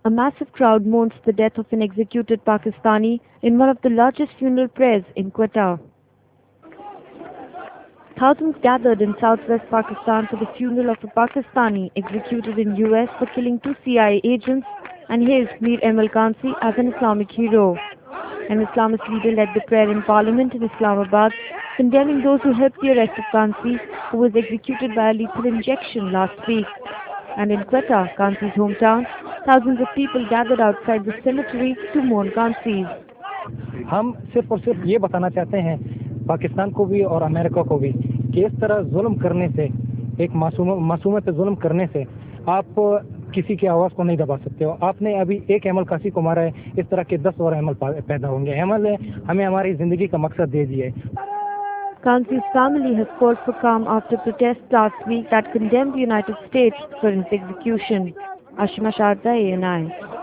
A massive crowd mourns the death of an executed Pakistani in one of the largest funeral prayers in Quetta. Thousands gathered in southwest Pakistan for the funeral of a Pakistani executed in US for killing two CIA agents and hailed Mir Emil Kansi as an Islamic hero. An Islamist leader led the prayer in Parliament in Islamabad, condemning those who helped the arrest of Kansi, who was executed by a lethal injection last week. And in Quetta, Kansi's hometown, thousands of people gathered outside the cemetery to mourn Kansi. हम सिर्फ और सिर्फ ये बताना चाहते हैं पाकिस्तान को भी और अमेरिका को भी कि इस तरह जुल्म करने से, एक मासूम पे जुल्म करने से आप किसी की आवाज़ को नहीं दबा सकते हो। आपने अभी एक एमल कासी को मारा है, इस तरह के 10 और एमल पैदा होंगे। एमल ने हमें हमारी ज़िंदगी का मकसद दे दिया है। Kansi's family has called for calm after protests last week that condemned the United States for its execution. Ashima Sharda, ANI.